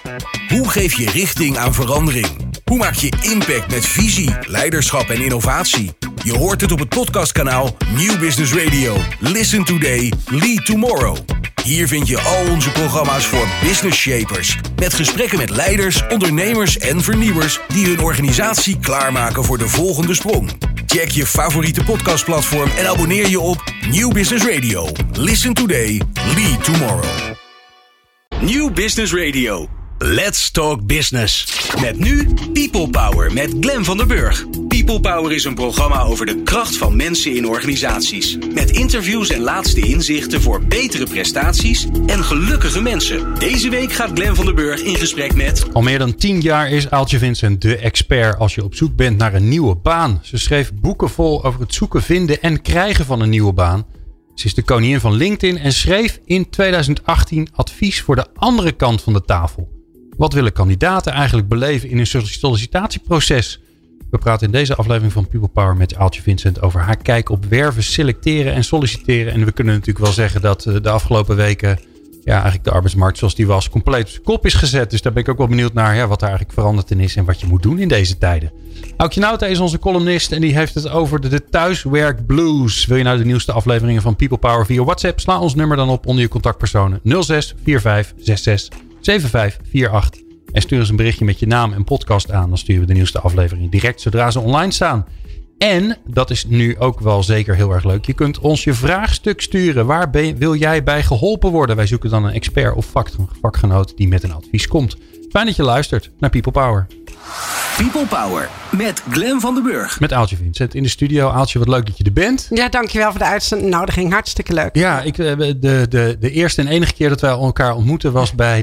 Hoe geef je richting aan verandering? Hoe maak je impact met visie, leiderschap en innovatie? Je hoort het op het podcastkanaal Nieuw Business Radio. Listen today, lead tomorrow. Hier vind je al onze programma's voor business shapers. Met gesprekken met leiders, ondernemers en vernieuwers die hun organisatie klaarmaken voor de volgende sprong. Check je favoriete podcastplatform en abonneer je op Nieuw Business Radio. Listen today, lead tomorrow. Nieuw Business Radio. Let's talk business. Met nu People Power met Glenn van der Burg. People Power is een programma over de kracht van mensen in organisaties. Met interviews en laatste inzichten voor betere prestaties en gelukkige mensen. Deze week gaat Glenn van der Burg in gesprek met... Al meer dan 10 jaar is Aaltje Vincent de expert als je op zoek bent naar een nieuwe baan. Ze schreef boeken vol over het zoeken, vinden en krijgen van een nieuwe baan. Ze is de koningin van LinkedIn en schreef in 2018 advies voor de andere kant van de tafel. Wat willen kandidaten eigenlijk beleven in een sollicitatieproces? We praten in deze aflevering van People Power met Aaltje Vincent over haar kijk op werven, selecteren en solliciteren. En we kunnen natuurlijk wel zeggen dat de afgelopen weken eigenlijk de arbeidsmarkt zoals die was compleet op zijn kop is gezet. Dus daar ben ik ook wel benieuwd naar wat er eigenlijk veranderd in is en wat je moet doen in deze tijden. Aukje Nauta is onze columnist en die heeft het over de thuiswerk blues. Wil je nou de nieuwste afleveringen van People Power via WhatsApp? Sla ons nummer dan op onder je contactpersonen 06 45 66 7548. En stuur eens een berichtje met je naam en podcast aan. Dan sturen we de nieuwste afleveringen direct zodra ze online staan. En, dat is nu ook wel zeker heel erg leuk. Je kunt ons je vraagstuk sturen. Waar wil jij bij geholpen worden? Wij zoeken dan een expert of vakgenoot die met een advies komt. Fijn dat je luistert naar People Power. People Power met Glenn van der Burg. Met Aaltje Vincent in de studio. Aaltje, wat leuk dat je er bent. Ja, dankjewel voor de uitnodiging. Hartstikke leuk. Ja, de eerste en enige keer dat wij elkaar ontmoeten was bij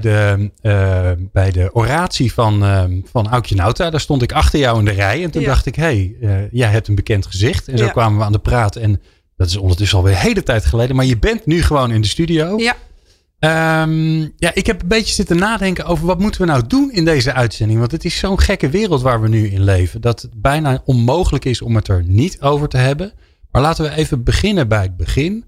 de oratie van Aukje Nauta. Daar stond ik achter jou in de rij. En toen dacht ik, jij hebt een bekend gezicht. En zo kwamen we aan de praat. En dat is ondertussen alweer een hele tijd geleden. Maar je bent nu gewoon in de studio. Ja. Ik heb een beetje zitten nadenken over wat moeten we nou doen in deze uitzending. Want het is zo'n gekke wereld waar we nu in leven. Dat het bijna onmogelijk is om het er niet over te hebben. Maar laten we even beginnen bij het begin.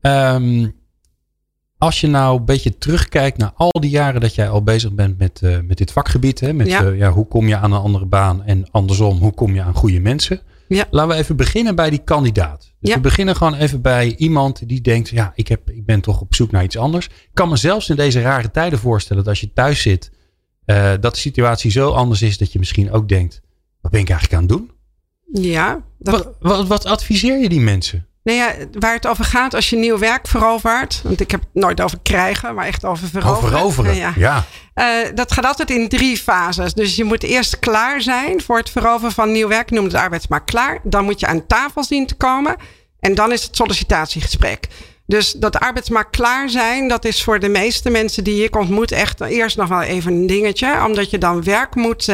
Als je nou een beetje terugkijkt naar al die jaren dat jij al bezig bent met dit vakgebied. Hè, hoe kom je aan een andere baan en andersom, hoe kom je aan goede mensen. Ja. Laten we even beginnen bij die kandidaat. Dus we beginnen gewoon even bij iemand die denkt, ik ben toch op zoek naar iets anders. Ik kan me zelfs in deze rare tijden voorstellen dat als je thuis zit, dat de situatie zo anders is dat je misschien ook denkt, wat ben ik eigenlijk aan het doen? Ja. Wat adviseer je die mensen? Nou ja, waar het over gaat als je nieuw werk verovert. Want ik heb het nooit over krijgen, maar echt over veroveren. Veroveren, ja. Dat gaat altijd in 3 fases. Dus je moet eerst klaar zijn voor het veroveren van nieuw werk. Noem het arbeidsmarkt klaar. Dan moet je aan tafel zien te komen. En dan is het sollicitatiegesprek. Dus dat arbeidsmarkt klaar zijn, dat is voor de meeste mensen die ik ontmoet echt eerst nog wel even een dingetje. Omdat je dan werk moet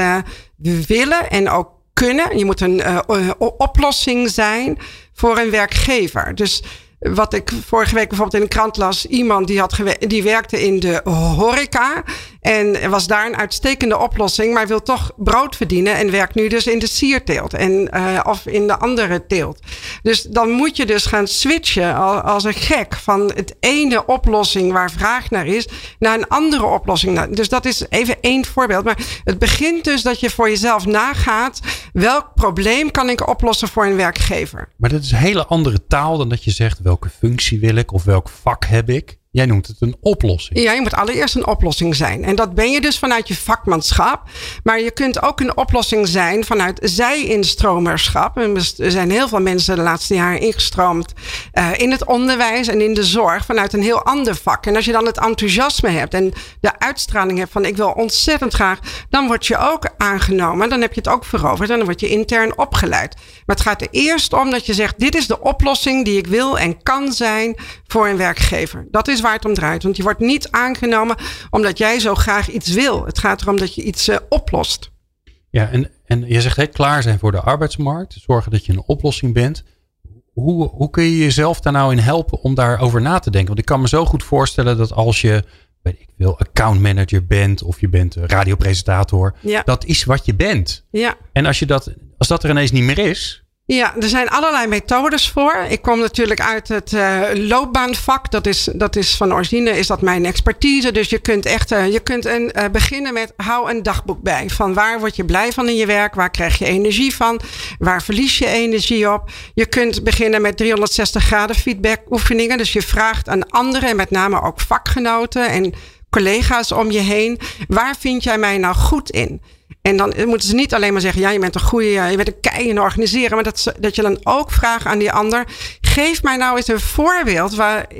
willen en ook kunnen. Je moet een oplossing zijn voor een werkgever. Dus wat ik vorige week bijvoorbeeld in de krant las. Iemand die werkte in de horeca. En was daar een uitstekende oplossing. Maar wil toch brood verdienen. En werkt nu dus in de sierteelt. Of in de andere teelt. Dus dan moet je dus gaan switchen als een gek. Van het ene oplossing waar vraag naar is. Naar een andere oplossing. Dus dat is even 1 voorbeeld. Maar het begint dus dat je voor jezelf nagaat. Welk probleem kan ik oplossen voor een werkgever? Maar dat is een hele andere taal dan dat je zegt. Welke functie wil ik? Of welk vak heb ik? Jij noemt het een oplossing. Ja, je moet allereerst een oplossing zijn. En dat ben je dus vanuit je vakmanschap. Maar je kunt ook een oplossing zijn vanuit zij-instromerschap. Er zijn heel veel mensen de laatste jaren ingestroomd in het onderwijs en in de zorg vanuit een heel ander vak. En als je dan het enthousiasme hebt en de uitstraling hebt van ik wil ontzettend graag, dan word je ook aangenomen. Dan heb je het ook veroverd en dan word je intern opgeleid. Maar het gaat er eerst om dat je zegt, dit is de oplossing die ik wil en kan zijn voor een werkgever. Dat is waar het om draait. Want je wordt niet aangenomen omdat jij zo graag iets wil. Het gaat erom dat je iets oplost. Ja, en je zegt klaar zijn voor de arbeidsmarkt. Zorgen dat je een oplossing bent. Hoe kun je jezelf daar nou in helpen om daarover na te denken? Want ik kan me zo goed voorstellen dat als je, weet ik veel, accountmanager bent of je bent radiopresentator. Ja. Dat is wat je bent. Ja. En als dat er ineens niet meer is, Ja, er zijn allerlei methodes voor. Ik kom natuurlijk uit het loopbaanvak. Dat is van origine is dat mijn expertise. Dus je kunt beginnen met hou een dagboek bij. Van waar word je blij van in je werk? Waar krijg je energie van? Waar verlies je energie op? Je kunt beginnen met 360 graden feedback oefeningen. Dus je vraagt aan anderen en met name ook vakgenoten en collega's om je heen. Waar vind jij mij nou goed in? En dan moeten ze niet alleen maar zeggen, ja, je bent een kei in organiseren. Maar dat je dan ook vraagt aan die ander, geef mij nou eens een voorbeeld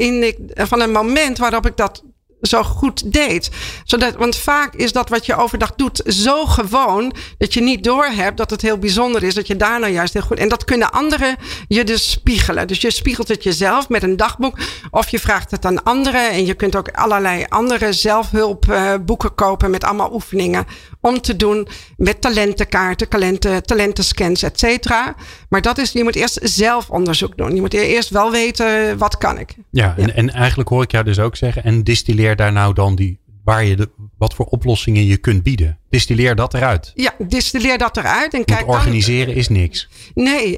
van een moment waarop ik dat zo goed deed. Want vaak is dat wat je overdag doet zo gewoon dat je niet doorhebt dat het heel bijzonder is. Dat je daar nou juist heel goed... En dat kunnen anderen je dus spiegelen. Dus je spiegelt het jezelf met een dagboek. Of je vraagt het aan anderen. En je kunt ook allerlei andere zelfhulpboeken kopen met allemaal oefeningen om te doen met talentenkaarten, talentenscans, et cetera. Maar je moet eerst zelf onderzoek doen. Je moet eerst wel weten, wat kan ik? Ja. En eigenlijk hoor ik jou dus ook zeggen, en distilleer daar nou dan wat voor oplossingen je kunt bieden. Distilleer dat eruit. Ja, distilleer dat eruit. En kijk, organiseren is niks. Nee.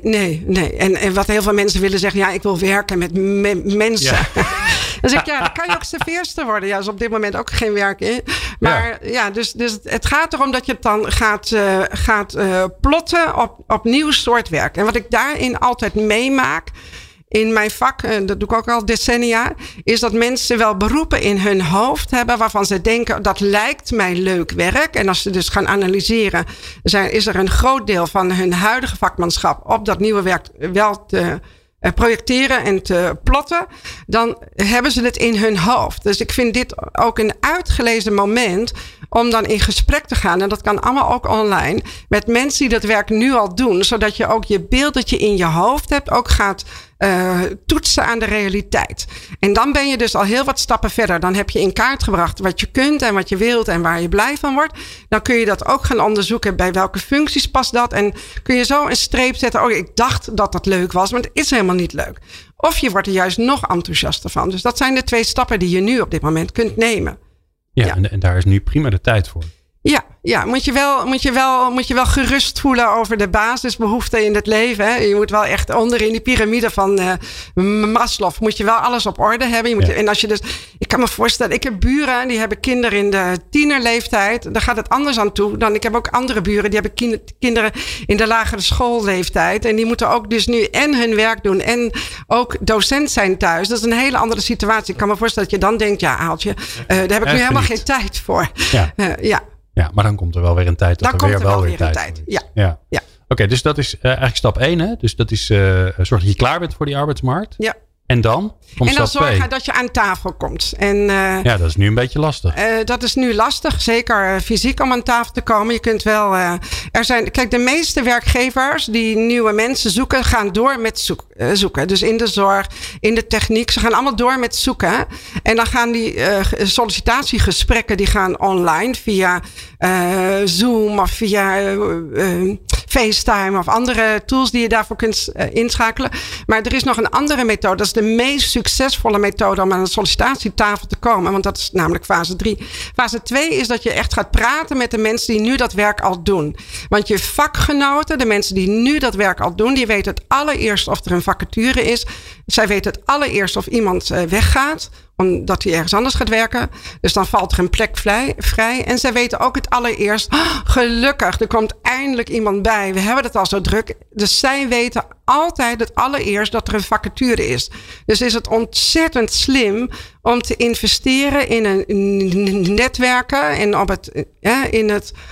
En wat heel veel mensen willen zeggen, ja, ik wil werken met mensen. Ja. Dan zeg ik, ja, dan kan je ook serveerster worden. Ja, is op dit moment ook geen werk in. Maar dus het gaat erom dat je het dan gaat plotten op nieuw soort werk. En wat ik daarin altijd meemaak in mijn vak, dat doe ik ook al decennia, is dat mensen wel beroepen in hun hoofd hebben waarvan ze denken, dat lijkt mij leuk werk. En als ze dus gaan analyseren, is er een groot deel van hun huidige vakmanschap op dat nieuwe werk wel te projecteren en te plotten, dan hebben ze het in hun hoofd. Dus ik vind dit ook een uitgelezen moment om dan in gesprek te gaan, en dat kan allemaal ook online, met mensen die dat werk nu al doen, zodat je ook je beeld dat je in je hoofd hebt ook gaat toetsen aan de realiteit. En dan ben je dus al heel wat stappen verder. Dan heb je in kaart gebracht wat je kunt en wat je wilt en waar je blij van wordt. Dan kun je dat ook gaan onderzoeken, bij welke functies past dat. En kun je zo een streep zetten. Oh, ik dacht dat dat leuk was, maar het is helemaal niet leuk. Of je wordt er juist nog enthousiaster van. Dus dat zijn de 2 stappen die je nu op dit moment kunt nemen. Ja. En daar is nu prima de tijd voor. Ja, moet je wel gerust voelen over de basisbehoeften in het leven. Hè? Je moet wel echt onder in die piramide van Maslow moet je wel alles op orde hebben. En als je dus, ik kan me voorstellen, ik heb buren die hebben kinderen in de tienerleeftijd. Daar gaat het anders aan toe dan ik heb ook andere buren die hebben kinderen in de lagere schoolleeftijd. En die moeten ook dus nu en hun werk doen en ook docent zijn thuis. Dat is een hele andere situatie. Ik kan me voorstellen dat je dan denkt, ja, Aaltje, daar heb ik nu helemaal geen tijd voor. Ja, maar dan komt er wel weer een tijd dat er weer wel weer tijd is. Ja. Oké, dus dat is eigenlijk stap 1. Hè? Dus dat is zorg dat je klaar bent voor die arbeidsmarkt. Ja. En dan komt stap 2. Zorgen dat je aan tafel komt. En, dat is nu een beetje lastig. Dat is nu lastig. Zeker fysiek om aan tafel te komen. Je kunt wel... Kijk, de meeste werkgevers die nieuwe mensen zoeken, gaan door met zoeken. Dus in de zorg, in de techniek. Ze gaan allemaal door met zoeken. En dan gaan die sollicitatiegesprekken, die gaan online via Zoom of via FaceTime of andere tools die je daarvoor kunt inschakelen. Maar er is nog een andere methode. Dat is de meest succesvolle methode om aan een sollicitatietafel te komen. Want dat is namelijk fase 3. Fase 2 is dat je echt gaat praten met de mensen die nu dat werk al doen. Want je vakgenoten, de mensen die nu dat werk al doen, die weten het allereerst of er een vacature is. Zij weten het allereerst of iemand weggaat, omdat hij ergens anders gaat werken. Dus dan valt er een plek vrij. En zij weten ook het allereerst, gelukkig, er komt eindelijk iemand bij. We hebben het al zo druk. Dus zij weten altijd het allereerst dat er een vacature is. Dus is het ontzettend slim om te investeren in een netwerken en op in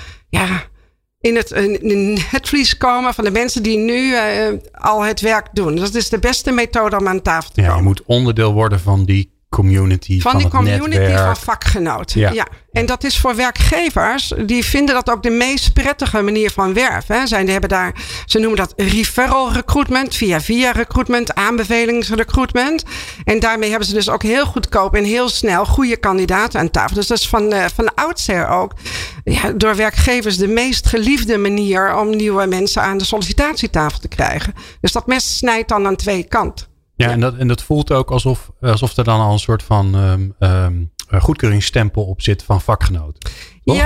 het netvlies komen van de mensen die nu al het werk doen. Dat is de beste methode om aan tafel te komen. Je moet onderdeel worden van die community, van die community netwerk. Van vakgenoten. Ja. En dat is voor werkgevers, die vinden dat ook de meest prettige manier van werven. Ze noemen dat referral recruitment, via recruitment, aanbevelingsrecruitment. En daarmee hebben ze dus ook heel goedkoop en heel snel goede kandidaten aan tafel. Dus dat is van oudsher ook door werkgevers de meest geliefde manier om nieuwe mensen aan de sollicitatietafel te krijgen. Dus dat mes snijdt dan aan 2 kanten. Ja, en dat voelt ook alsof er dan al een soort van goedkeuringsstempel op zit van vakgenoten. Toch?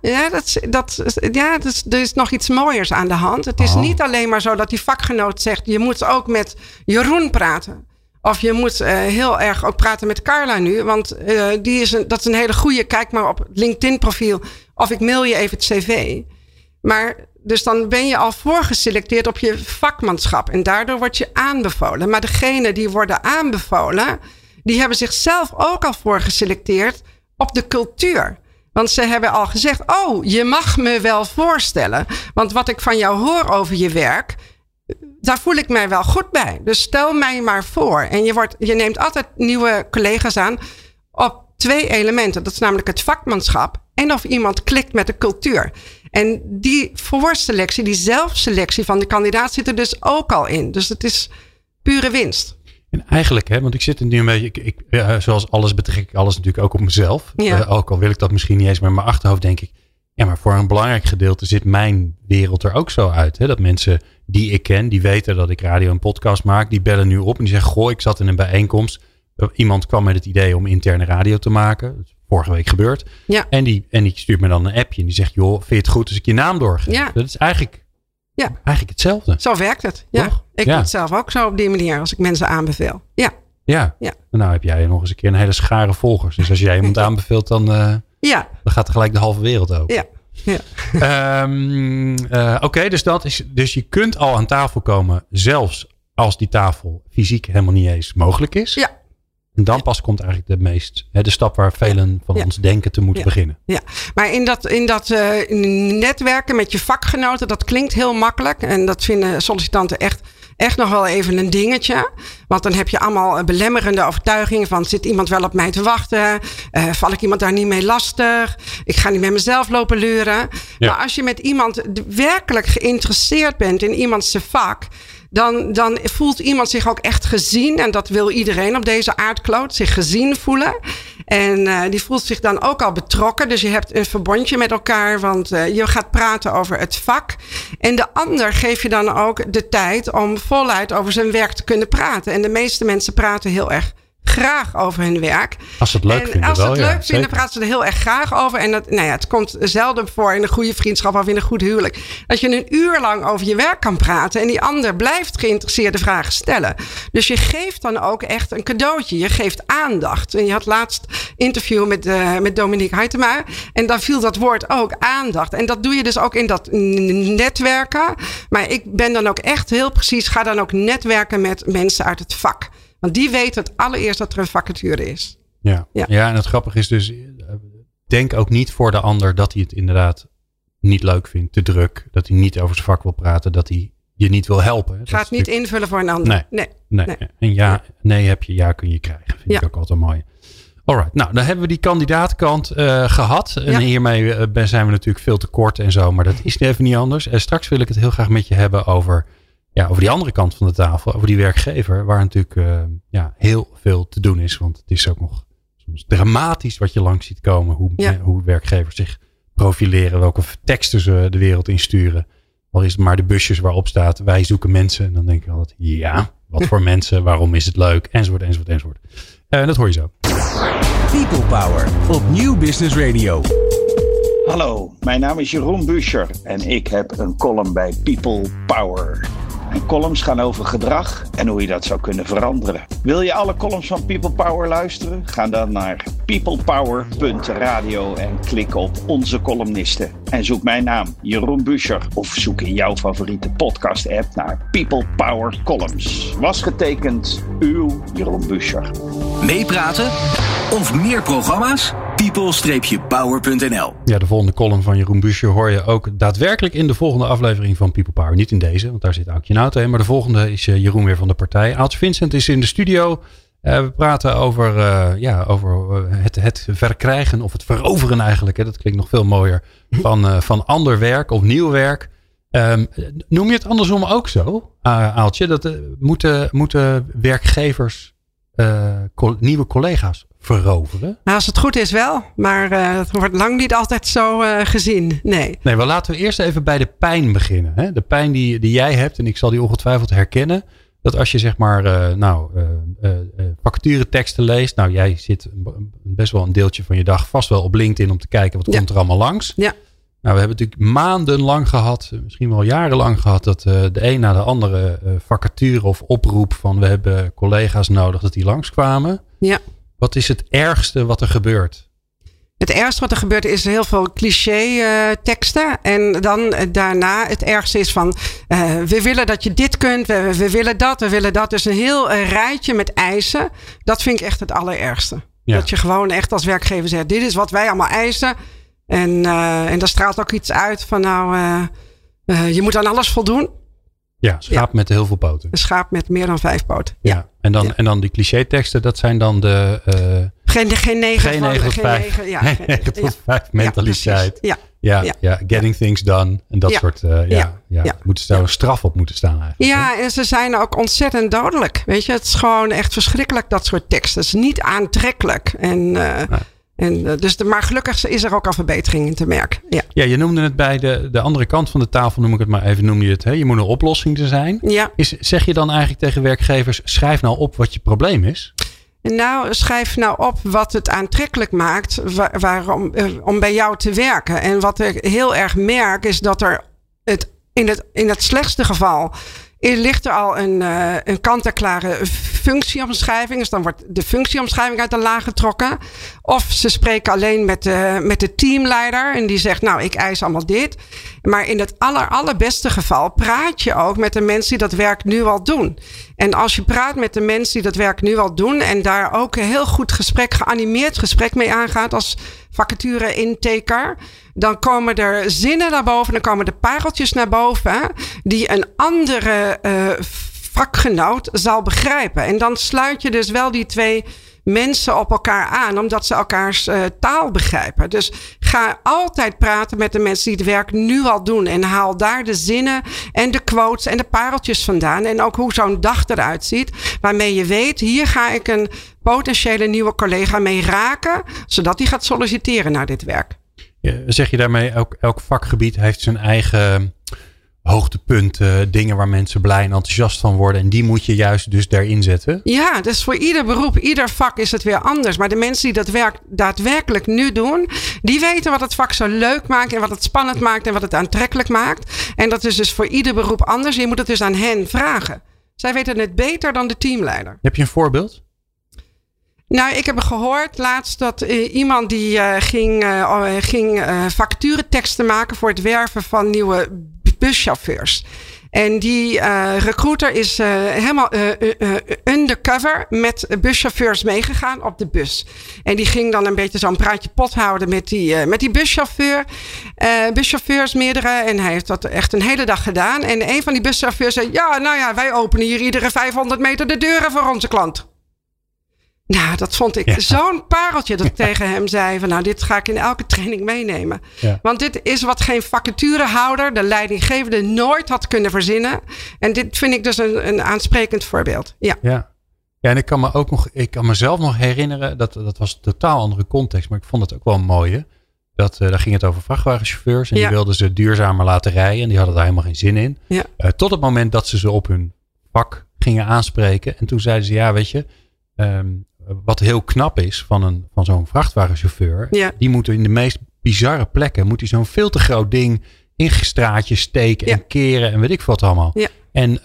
Er is nog iets mooiers aan de hand. Het is niet alleen maar zo dat die vakgenoot zegt, je moet ook met Jeroen praten. Of je moet heel erg ook praten met Carla nu. Want dat is een hele goede. Kijk maar op het LinkedIn profiel. Of ik mail je even het cv. Maar dus dan ben je al voorgeselecteerd op je vakmanschap. En daardoor word je aanbevolen. Maar degenen die worden aanbevolen, die hebben zichzelf ook al voorgeselecteerd op de cultuur. Want ze hebben al gezegd, je mag me wel voorstellen. Want wat ik van jou hoor over je werk, daar voel ik mij wel goed bij. Dus stel mij maar voor. En je neemt altijd nieuwe collega's aan op 2 elementen. Dat is namelijk het vakmanschap en of iemand klikt met de cultuur. En die voorselectie, die zelfselectie van de kandidaat zit er dus ook al in. Dus het is pure winst. En eigenlijk, want ik zit er nu een beetje, zoals alles betrek ik alles natuurlijk ook op mezelf. Ja. Ook al wil ik dat misschien niet eens, maar in mijn achterhoofd denk ik, ja, maar voor een belangrijk gedeelte zit mijn wereld er ook zo uit. Hè? Dat mensen die ik ken, die weten dat ik radio en podcast maak, die bellen nu op en die zeggen, ik zat in een bijeenkomst. Iemand kwam met het idee om interne radio te maken. Dat is vorige week gebeurd. Ja. En die stuurt me dan een appje en die zegt, vind je het goed als ik je naam doorgeef? Ja. Dat is eigenlijk hetzelfde. Zo werkt het. Ja. Ik doe het zelf ook zo op die manier als ik mensen aanbeveel. Ja. Nou heb jij nog eens een keer een hele schare volgers. Dus als jij iemand aanbeveelt, dan gaat er gelijk de halve wereld open. Ja. Oké, dus je kunt al aan tafel komen, zelfs als die tafel fysiek helemaal niet eens mogelijk is. Ja. En dan pas komt eigenlijk de stap waar velen van ons denken te moeten beginnen. Ja, maar in dat netwerken met je vakgenoten, dat klinkt heel makkelijk. En dat vinden sollicitanten echt nog wel even een dingetje. Want dan heb je allemaal belemmerende overtuigingen van, zit iemand wel op mij te wachten? Val ik iemand daar niet mee lastig? Ik ga niet met mezelf lopen leuren. Ja. Maar als je met iemand werkelijk geïnteresseerd bent in iemands vak, dan voelt iemand zich ook echt gezien. En dat wil iedereen op deze aardkloot, zich gezien voelen. En die voelt zich dan ook al betrokken. Dus je hebt een verbondje met elkaar, want je gaat praten over het vak. En de ander geef je dan ook de tijd om voluit over zijn werk te kunnen praten. En de meeste mensen praten heel erg graag over hun werk. Als ze het leuk vinden. Als ze het leuk vinden, praten ze er heel erg graag over. En het komt zelden voor in een goede vriendschap of in een goed huwelijk. Dat je een uur lang over je werk kan praten en die ander blijft geïnteresseerde vragen stellen. Dus je geeft dan ook echt een cadeautje. Je geeft aandacht. En je had laatst interview met Dominique Huytema. En dan viel dat woord ook aandacht. En dat doe je dus ook in dat netwerken. Maar ik ben dan ook echt heel precies, ga dan ook netwerken met mensen uit het vak. Want die weten het allereerst dat er een vacature is. Ja, en het grappige is dus, denk ook niet voor de ander dat hij het inderdaad niet leuk vindt, te druk. Dat hij niet over zijn vak wil praten, dat hij je niet wil helpen. Ga het niet invullen voor een ander. Nee. En nee heb je, ja kun je krijgen. Vind ik ook altijd mooi. Alright, nou dan hebben we die kandidaatkant gehad. En hiermee zijn we natuurlijk veel te kort en zo. Maar dat is even niet anders. Straks wil ik het heel graag met je hebben over die andere kant van de tafel. Over die werkgever. Waar natuurlijk heel veel te doen is. Want het is ook nog soms dramatisch wat je langs ziet komen. Hoe werkgevers zich profileren. Welke teksten ze de wereld insturen. Al is het maar de busjes waarop staat. Wij zoeken mensen. En dan denk ik altijd. Wat voor mensen? Waarom is het leuk? Enzovoort. Dat hoor je zo. People Power op Nieuw Business Radio. Hallo, mijn naam is Jeroen Buescher. En ik heb een column bij People Power. En columns gaan over gedrag en hoe je dat zou kunnen veranderen. Wil je alle columns van People Power luisteren? Ga dan naar peoplepower.radio en klik op onze columnisten. En zoek mijn naam, Jeroen Buescher. Of zoek in jouw favoriete podcast app naar People Power Columns. Was getekend, uw Jeroen Buescher. Meepraten of meer programma's? people-power.nl. Ja, de volgende column van Jeroen Buescher hoor je ook daadwerkelijk in de volgende aflevering van People Power. Niet in deze, want daar zit Aukje Nauta in. Maar de volgende is Jeroen weer van de partij. Aaltje Vincent is in de studio. We praten over het verkrijgen of het veroveren eigenlijk. Hè. Dat klinkt nog veel mooier. Van ander werk of nieuw werk. Noem je het andersom ook zo, Aaltje? Dat moeten werkgevers nieuwe collega's veroveren? Nou, als het goed is wel. Maar dat wordt lang niet altijd zo gezien. Nee, maar laten we eerst even bij de pijn beginnen. Hè? De pijn die jij hebt. En ik zal die ongetwijfeld herkennen. Dat als je zeg maar vacatureteksten leest. Nou, jij zit best wel een deeltje van je dag vast wel op LinkedIn om te kijken wat komt er allemaal langs. Ja. Nou, we hebben natuurlijk maandenlang gehad, misschien wel jarenlang gehad, dat de een na de andere vacature of oproep van we hebben collega's nodig dat die langskwamen. Ja. Wat is het ergste wat er gebeurt? Het ergste wat er gebeurt is heel veel cliché teksten. En dan daarna het ergste is van we willen dat je dit kunt. We willen dat, we willen dat. Dus een heel rijtje met eisen. Dat vind ik echt het allerergste. Ja. Dat je gewoon echt als werkgever zegt dit is wat wij allemaal eisen. En daar straalt ook iets uit van je moet aan alles voldoen. Ja, schaap met heel veel poten. Een schaap met meer dan 5 poten. Ja. En dan die cliché teksten, dat zijn dan de... Geen 9 tot 5. Ja, 9 tot 5 mentaliteit. Ja, getting things done. En dat soort... Moet er een straf op moeten staan eigenlijk. Ja, en ze zijn ook ontzettend dodelijk. Weet je, het is gewoon echt verschrikkelijk dat soort teksten. Het is niet aantrekkelijk. Maar gelukkig is er ook al verbetering in te merken. Ja, je noemde het bij de andere kant van de tafel, noem ik het maar even, noem je het. Hè? Je moet een oplossing te zijn. Ja. Zeg je dan eigenlijk tegen werkgevers, schrijf nou op wat je probleem is? Nou, schrijf nou op wat het aantrekkelijk maakt om bij jou te werken. En wat ik heel erg merk is dat er in het slechtste geval ligt er al een kant-en-klare functieomschrijving. Dus dan wordt de functieomschrijving uit de la getrokken. Of ze spreken alleen met de teamleider. En die zegt, nou, ik eis allemaal dit. Maar in het allerbeste geval praat je ook met de mensen die dat werk nu al doen. En als je praat met de mensen die dat werk nu al doen. En daar ook een heel goed geanimeerd gesprek mee aangaat als vacature-intaker. Dan komen er zinnen naar boven. Dan komen de pareltjes naar boven. Die een andere vakgenoot zal begrijpen. En dan sluit je dus wel die twee mensen op elkaar aan. Omdat ze elkaars taal begrijpen. Dus ga altijd praten met de mensen die het werk nu al doen. En haal daar de zinnen en de quotes en de pareltjes vandaan. En ook hoe zo'n dag eruit ziet. Waarmee je weet, hier ga ik een potentiële nieuwe collega mee raken. Zodat die gaat solliciteren naar dit werk. Ja, zeg je daarmee, elk vakgebied heeft zijn eigen hoogtepunten, dingen waar mensen blij en enthousiast van worden. En die moet je juist dus daarin zetten. Ja, dus voor ieder beroep, ieder vak is het weer anders. Maar de mensen die dat werk daadwerkelijk nu doen, die weten wat het vak zo leuk maakt en wat het spannend maakt en wat het aantrekkelijk maakt. En dat is dus voor ieder beroep anders. Je moet het dus aan hen vragen. Zij weten het beter dan de teamleider. Heb je een voorbeeld? Nou, ik heb gehoord laatst dat iemand die ging vacatureteksten maken voor het werven van nieuwe buschauffeurs. En die recruiter is helemaal undercover met buschauffeurs meegegaan op de bus. En die ging dan een beetje zo'n praatje pot houden met die buschauffeur. Buschauffeurs meerdere. En hij heeft dat echt een hele dag gedaan. En een van die buschauffeurs zei, wij openen hier iedere 500 meter de deuren voor onze klant. Nou, dat vond ik zo'n pareltje dat ik tegen hem zei van dit ga ik in elke training meenemen. Ja. Want dit is wat geen vacaturehouder, de leidinggevende, nooit had kunnen verzinnen. En dit vind ik dus een aansprekend voorbeeld. Ja, en ik kan mezelf nog herinneren, dat was een totaal andere context, maar ik vond het ook wel een mooie. Daar ging het over vrachtwagenchauffeurs en die wilden ze duurzamer laten rijden en die hadden daar helemaal geen zin in. Ja. Tot het moment dat ze op hun vak gingen aanspreken en toen zeiden ze, weet je, wat heel knap is van zo'n vrachtwagenchauffeur. Ja. Die moet in de meest bizarre plekken. Zo'n veel te groot ding in straatjes steken en keren. En weet ik wat allemaal. Ja. En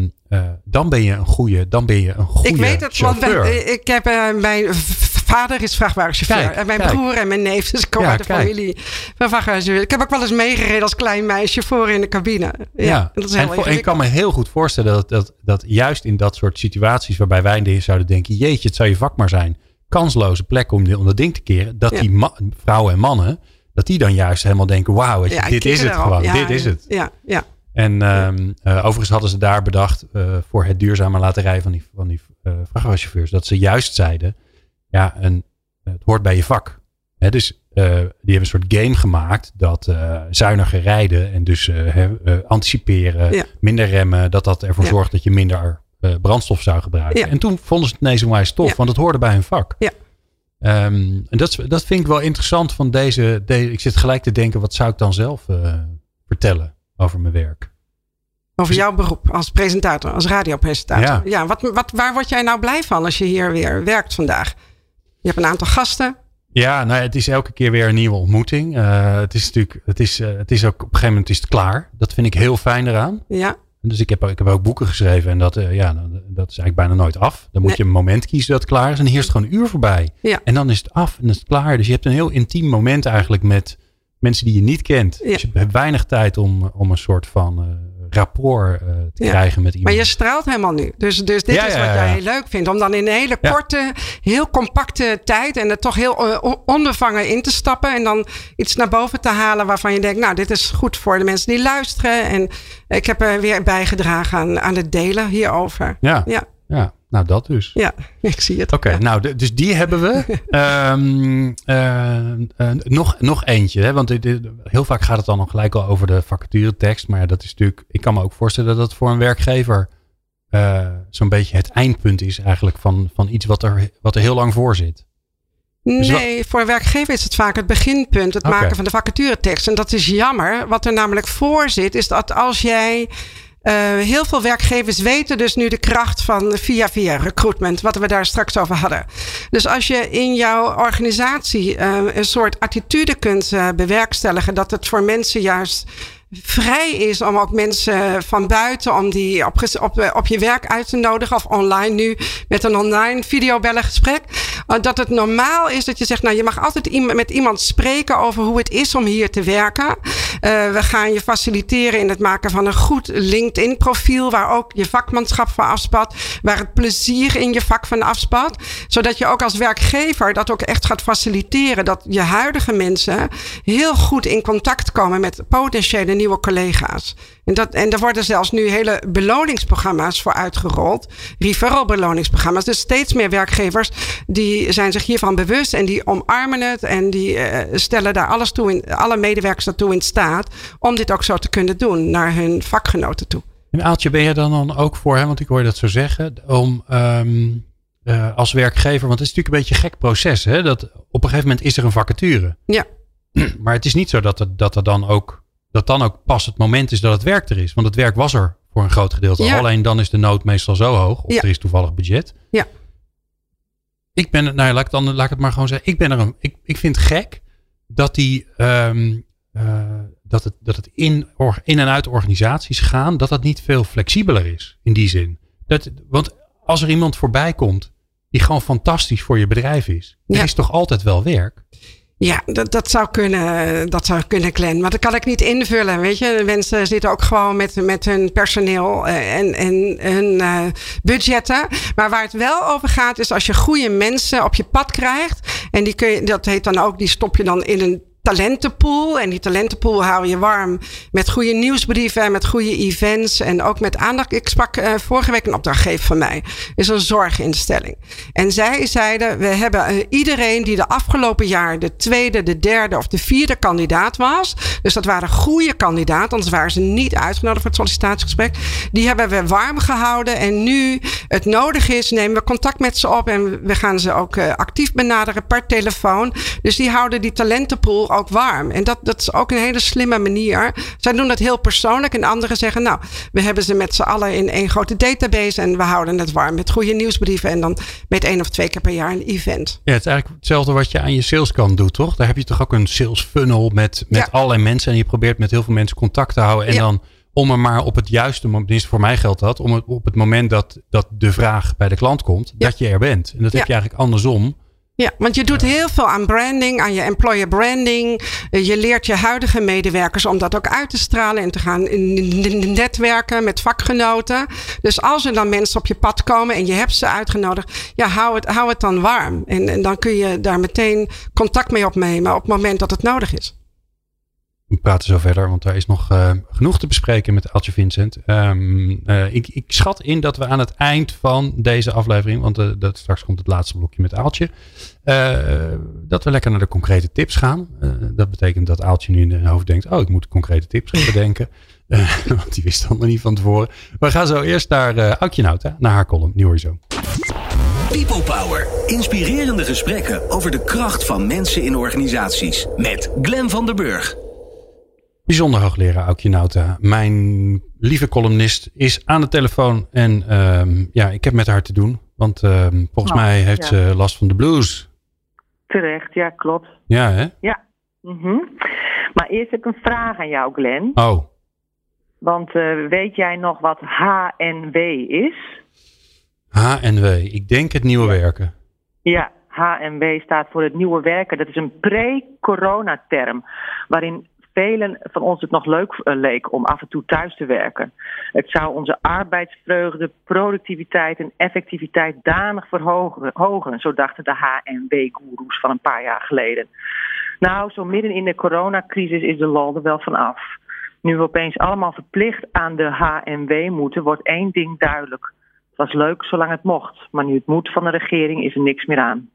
dan ben je een goede Ik weet het, chauffeur. Want ik heb mijn vader is vrachtwagenchauffeur. En mijn broer en mijn neef. Dus ik kom uit de familie van vrachtwagenchauffeur. Ik heb ook wel eens meegereden als klein meisje voor in de cabine. Ja. Dat is heel en ik kan me heel goed voorstellen dat juist in dat soort situaties waarbij wij zouden denken, jeetje, het zou je vak maar zijn. Kansloze plek om dat ding te keren. Dat die vrouwen en mannen, dat die dan juist helemaal denken, wauw, dit is het gewoon. Dit is het. Ja. En overigens hadden ze daar bedacht voor het duurzame laten rijden van die vrachtwagenchauffeurs. Dat ze juist zeiden, het hoort bij je vak. Dus die hebben een soort game gemaakt dat zuiniger rijden en dus anticiperen, minder remmen. Dat ervoor zorgt dat je minder brandstof zou gebruiken. Ja. En toen vonden ze het ineens onwijs tof, want het hoorde bij hun vak. Ja. En dat vind ik wel interessant van deze. Ik zit gelijk te denken, wat zou ik dan zelf vertellen over mijn werk? Over jouw beroep als presentator, als radiopresentator. Ja, waar word jij nou blij van als je hier weer werkt vandaag? Je hebt een aantal gasten. Ja, nou, het is elke keer weer een nieuwe ontmoeting. Het is ook op een gegeven moment is het klaar. Dat vind ik heel fijn eraan. Ja. Dus ik heb ook boeken geschreven en dat is eigenlijk bijna nooit af. Dan moet je een moment kiezen dat het klaar is en hier is het gewoon een uur voorbij. Ja. En dan is het af en dan is het klaar. Dus je hebt een heel intiem moment eigenlijk met mensen die je niet kent. Ja. Dus je hebt weinig tijd om een soort van rapport te krijgen met iemand. Maar je straalt helemaal nu. Dus dit is wat jij heel leuk vindt. Om dan in een hele korte, heel compacte tijd en er toch heel onbevangen in te stappen. En dan iets naar boven te halen waarvan je denkt, nou, dit is goed voor de mensen die luisteren. En ik heb er weer bijgedragen aan het delen hierover. Ja. Nou, dat dus. Ja, ik zie het. Oké, nou, dus die hebben we. Nog eentje. Hè? Want heel vaak gaat het dan nog gelijk al over de vacaturetekst. Maar dat is natuurlijk, ik kan me ook voorstellen dat voor een werkgever zo'n beetje het eindpunt is eigenlijk van iets wat er heel lang voor zit. Nee, voor een werkgever is het vaak het beginpunt. Het maken van de vacaturetekst. En dat is jammer. Wat er namelijk voor zit, is dat als jij... heel veel werkgevers weten dus nu de kracht van via recruitment, wat we daar straks over hadden. Dus als je in jouw organisatie een soort attitude kunt bewerkstelligen, dat het voor mensen juist vrij is om ook mensen van buiten, om die op je werk uit te nodigen, of online nu met een online videobellengesprek. Dat het normaal is dat je zegt, nou, je mag altijd met iemand spreken over hoe het is om hier te werken. We gaan je faciliteren in het maken van een goed LinkedIn profiel, waar ook je vakmanschap van afspat, waar het plezier in je vak van afspat. Zodat je ook als werkgever dat ook echt gaat faciliteren, dat je huidige mensen heel goed in contact komen met potentiële nieuwe collega's. En er worden zelfs nu hele beloningsprogramma's voor uitgerold. Referral beloningsprogramma's. Dus steeds meer werkgevers die zijn zich hiervan bewust en die omarmen het en die stellen daar alle medewerkers daartoe in staat om dit ook zo te kunnen doen naar hun vakgenoten toe. En Aaltje, ben je dan ook voor, hè, want ik hoor je dat zo zeggen, om als werkgever, want het is natuurlijk een beetje een gek proces, hè, dat op een gegeven moment is er een vacature. Ja. Maar het is niet zo dat dan ook pas het moment is dat het werk er is. Want het werk was er voor een groot gedeelte. Ja. Alleen dan is de nood meestal zo hoog. Of er is toevallig budget. Ja. Laat ik het maar gewoon zeggen. Ik vind het gek dat dat het in en uit organisaties gaan. Dat niet veel flexibeler is. In die zin. Want als er iemand voorbij komt die gewoon fantastisch voor je bedrijf is. Er is toch altijd wel werk? Ja, dat zou kunnen, Glenn. Maar dat kan ik niet invullen, weet je. De mensen zitten ook gewoon met hun personeel en hun budgetten. Maar waar het wel over gaat, is als je goede mensen op je pad krijgt. En dat heet dan ook, die stop je dan in een talentenpool. En die talentenpool hou je warm met goede nieuwsbrieven en met goede events en ook met aandacht. Ik sprak vorige week een opdrachtgever van mij. Is een zorginstelling. En zij zeiden, we hebben iedereen die de afgelopen jaar de tweede, de derde of de vierde kandidaat was. Dus dat waren goede kandidaten, anders waren ze niet uitgenodigd voor het sollicitatiegesprek. Die hebben we warm gehouden en nu het nodig is, nemen we contact met ze op en we gaan ze ook actief benaderen per telefoon. Dus die houden die talentenpool ook warm. En dat is ook een hele slimme manier. Zij doen dat heel persoonlijk en anderen zeggen, nou, we hebben ze met z'n allen in één grote database en we houden het warm met goede nieuwsbrieven en dan met 1 of 2 keer per jaar een event. Ja, het is eigenlijk hetzelfde wat je aan je saleskant doet, toch? Daar heb je toch ook een sales funnel met allerlei mensen en je probeert met heel veel mensen contact te houden en dan om er maar op het juiste moment, voor mij geldt dat, om op het moment dat de vraag bij de klant komt, dat je er bent. En dat heb je eigenlijk andersom. Ja, want je doet heel veel aan branding, aan je employer branding. Je leert je huidige medewerkers om dat ook uit te stralen en te gaan netwerken met vakgenoten. Dus als er dan mensen op je pad komen en je hebt ze uitgenodigd, hou het dan warm. En dan kun je daar meteen contact mee opnemen op het moment dat het nodig is. We praten zo verder, want daar is nog genoeg te bespreken met Aaltje Vincent. Ik schat in dat we aan het eind van deze aflevering, want straks komt het laatste blokje met Aaltje, dat we lekker naar de concrete tips gaan. Dat betekent dat Aaltje nu in haar hoofd denkt, ik moet concrete tips gaan bedenken. Want die wist allemaal niet van tevoren. We gaan zo eerst naar Aukje Nauta, naar haar column. Die hoor je zo. People Power. Inspirerende gesprekken over de kracht van mensen in organisaties. Met Glenn van der Burg. Bijzonder hoogleraar Aukje Nauta. Mijn lieve columnist is aan de telefoon. En ik heb met haar te doen. Want volgens mij heeft ze last van de blues. Terecht, ja, klopt. Ja, hè? Ja. Mm-hmm. Maar eerst heb ik een vraag aan jou, Glenn. Oh. Want weet jij nog wat HNW is? HNW, ik denk het nieuwe werken. Ja, HNW staat voor het nieuwe werken. Dat is een pre-corona-term, waarin velen van ons het nog leuk leek om af en toe thuis te werken. Het zou onze arbeidsvreugde, productiviteit en effectiviteit danig verhogen, zo dachten de HNW-goeroes van een paar jaar geleden. Nou, zo midden in de coronacrisis is de lol er wel van af. Nu we opeens allemaal verplicht aan de HNW moeten, wordt één ding duidelijk. Het was leuk zolang het mocht, maar nu het moet van de regering is er niks meer aan.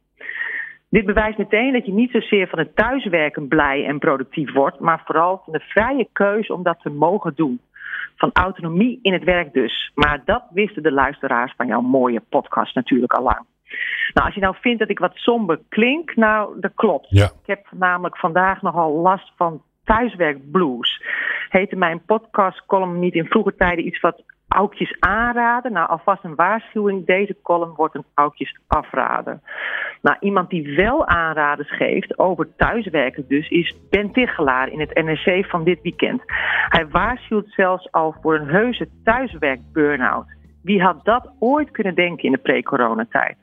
Dit bewijst meteen dat je niet zozeer van het thuiswerken blij en productief wordt, maar vooral van de vrije keuze om dat te mogen doen. Van autonomie in het werk dus. Maar dat wisten de luisteraars van jouw mooie podcast natuurlijk al lang. Nou, als je nou vindt dat ik wat somber klink, nou, dat klopt. Ja. Ik heb namelijk vandaag nogal last van thuiswerkblues. Heette mijn podcastcolumn niet in vroege tijden iets wat Aukjes aanraden? Nou, alvast een waarschuwing. Deze column wordt een Aukjes afraden. Nou, iemand die wel aanraders geeft over thuiswerken dus is Ben Tichelaar in het NRC van dit weekend. Hij waarschuwt zelfs al voor een heuse thuiswerk-burn-out. Wie had dat ooit kunnen denken in de pre-coronatijd?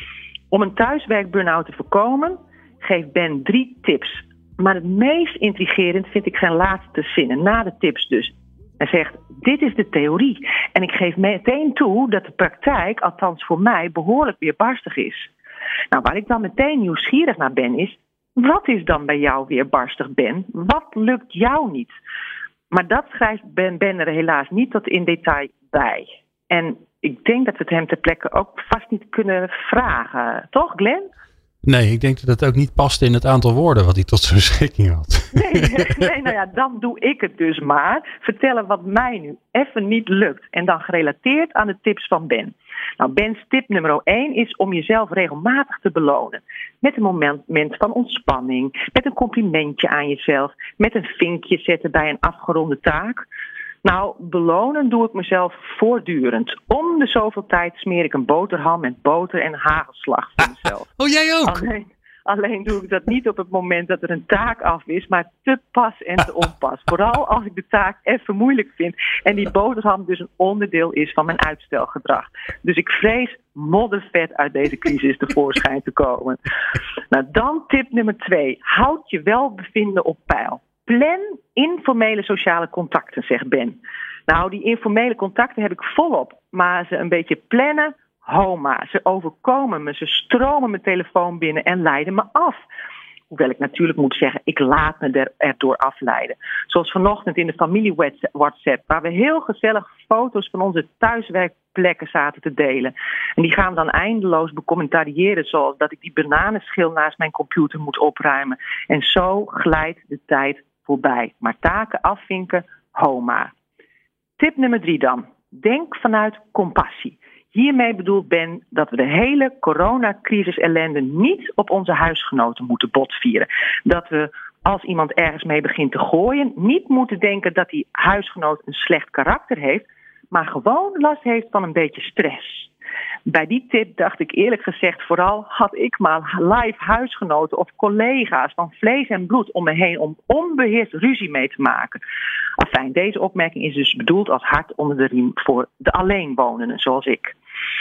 Om een thuiswerk-burn-out te voorkomen, geeft Ben 3 tips. Maar het meest intrigerend vind ik zijn laatste zinnen, na de tips dus. Hij zegt, dit is de theorie. En ik geef meteen toe dat de praktijk, althans voor mij, behoorlijk weerbarstig is. Nou, waar ik dan meteen nieuwsgierig naar ben is, wat is dan bij jou weerbarstig, Ben? Wat lukt jou niet? Maar dat schrijft Ben er helaas niet tot in detail bij. En ik denk dat we het hem ter plekke ook vast niet kunnen vragen. Toch, Glenn? Nee, ik denk dat het ook niet past in het aantal woorden wat hij tot zijn beschikking had. Nee, nou ja, dan doe ik het dus maar. Vertellen wat mij nu even niet lukt. En dan gerelateerd aan de tips van Ben. Nou, Ben's tip nummer 1 is om jezelf regelmatig te belonen. Met een moment van ontspanning. Met een complimentje aan jezelf. Met een vinkje zetten bij een afgeronde taak. Nou, belonen doe ik mezelf voortdurend. Om de zoveel tijd smeer ik een boterham met boter en hagelslag voor mezelf. Oh, jij ook? Alleen doe ik dat niet op het moment dat er een taak af is, maar te pas en te onpas. Vooral als ik de taak even moeilijk vind en die boterham dus een onderdeel is van mijn uitstelgedrag. Dus ik vrees moddervet uit deze crisis tevoorschijn te komen. Nou, dan tip nummer 2. Houd je welbevinden op peil. Plan informele sociale contacten, zegt Ben. Nou, die informele contacten heb ik volop, maar ze een beetje plannen, homa. Ze overkomen me, ze stromen mijn telefoon binnen en leiden me af. Hoewel ik natuurlijk moet zeggen, ik laat me erdoor afleiden. Zoals vanochtend in de familie WhatsApp, waar we heel gezellig foto's van onze thuiswerkplekken zaten te delen. En die gaan we dan eindeloos becommentariëren, zoals dat ik die bananenschil naast mijn computer moet opruimen. En zo glijdt de tijd voorbij. Maar taken afvinken, homa. Tip nummer 3 dan. Denk vanuit compassie. Hiermee bedoelt Ben dat we de hele coronacrisis ellende niet op onze huisgenoten moeten botvieren. Dat we, als iemand ergens mee begint te gooien, niet moeten denken dat die huisgenoot een slecht karakter heeft, maar gewoon last heeft van een beetje stress. Bij die tip dacht ik eerlijk gezegd vooral, had ik maar live huisgenoten of collega's van vlees en bloed om me heen om onbeheerst ruzie mee te maken. Afijn, deze opmerking is dus bedoeld als hart onder de riem voor de alleenwonenden zoals ik.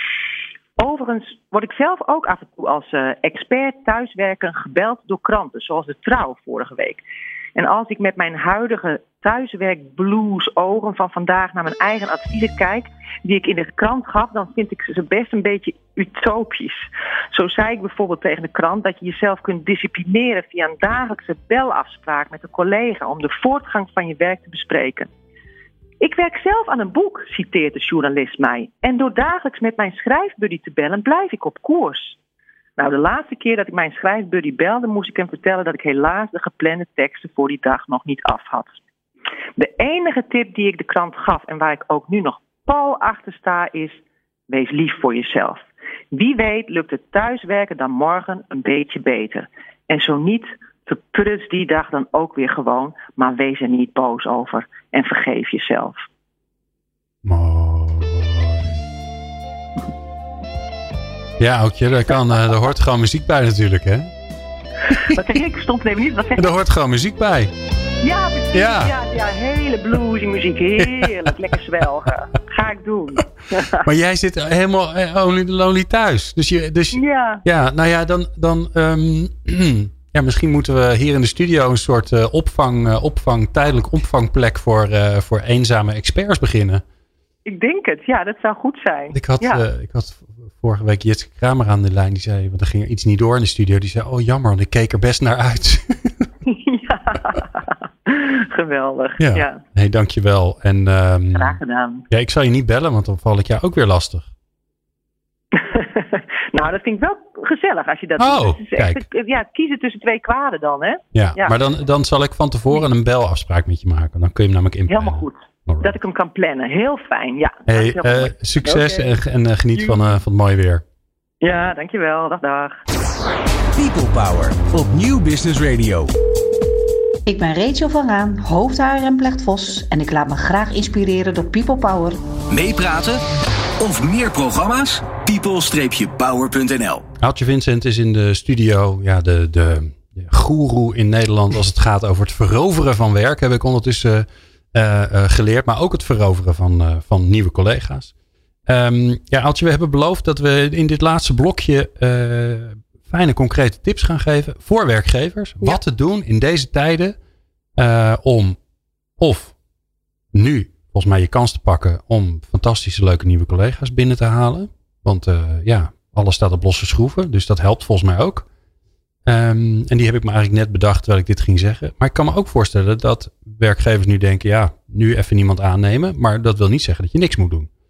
Overigens word ik zelf ook af en toe als expert thuiswerken gebeld door kranten, zoals de Trouw vorige week. En als ik met mijn huidige thuiswerkblues ogen van vandaag naar mijn eigen adviezen kijk, die ik in de krant gaf, dan vind ik ze best een beetje utopisch. Zo zei ik bijvoorbeeld tegen de krant dat je jezelf kunt disciplineren via een dagelijkse belafspraak met een collega om de voortgang van je werk te bespreken. Ik werk zelf aan een boek, citeert de journalist mij. En door dagelijks met mijn schrijfbuddy te bellen, blijf ik op koers. Nou, de laatste keer dat ik mijn schrijfbuddy belde, moest ik hem vertellen dat ik helaas de geplande teksten voor die dag nog niet af had. De enige tip die ik de krant gaf en waar ik ook nu nog pal achter sta is, wees lief voor jezelf. Wie weet lukt het thuiswerken dan morgen een beetje beter. En zo niet, verpruts die dag dan ook weer gewoon. Maar wees er niet boos over. En vergeef jezelf. Mooi. Ja, Aukje, daar hoort gewoon muziek bij natuurlijk, hè? Wat zeg ik? Stond even niet. Wat zeg ik? Er hoort gewoon muziek bij. Ja, precies. Ja. Ja, hele bluesy muziek. Heerlijk, lekker zwelgen. Ga ik doen. Maar jij zit helemaal lonely thuis. Dus ja, nou ja, dan ja, misschien moeten we hier in de studio een soort tijdelijk opvangplek voor eenzame experts beginnen. Ik denk het, ja, dat zou goed zijn. Ik had vorige week Jitske Kramer aan de lijn. Die zei, want er ging er iets niet door in de studio. Die zei, oh jammer, want ik keek er best naar uit. Ja, geweldig. Ja. Hey, dankjewel. En, graag gedaan. Ja, ik zal je niet bellen, want dan val ik jou ook weer lastig. Nou, dat vind ik wel gezellig als je dat doet. Dus echt, kiezen tussen twee kwaden dan, hè? Ja. Maar dan zal ik van tevoren een belafspraak met je maken. Dan kun je hem namelijk inplannen. Helemaal goed. Alright. Dat ik hem kan plannen. Heel fijn, ja. Hey, succes en geniet van het mooie weer. Ja, dankjewel. Dag. People Power op Nieuw Business Radio. Ik ben Rachel van Raan, hoofd-HR en Plecht-Vos en ik laat me graag inspireren door People Power. Meepraten of meer programma's? people-power.nl. Aaltje Vincent is in de studio, ja, de goeroe in Nederland als het gaat over het veroveren van werk. Heb ik ondertussen geleerd, maar ook het veroveren van nieuwe collega's. Ja, Aaltje, we hebben beloofd dat we in dit laatste blokje fijne concrete tips gaan geven voor werkgevers. Ja. Wat te doen in deze tijden om of nu volgens mij je kans te pakken om fantastische leuke nieuwe collega's binnen te halen. Want alles staat op losse schroeven, dus dat helpt volgens mij ook. En die heb ik me eigenlijk net bedacht terwijl ik dit ging zeggen. Maar ik kan me ook voorstellen dat werkgevers nu denken, ja, nu even niemand aannemen. Maar dat wil niet zeggen dat je niks moet doen.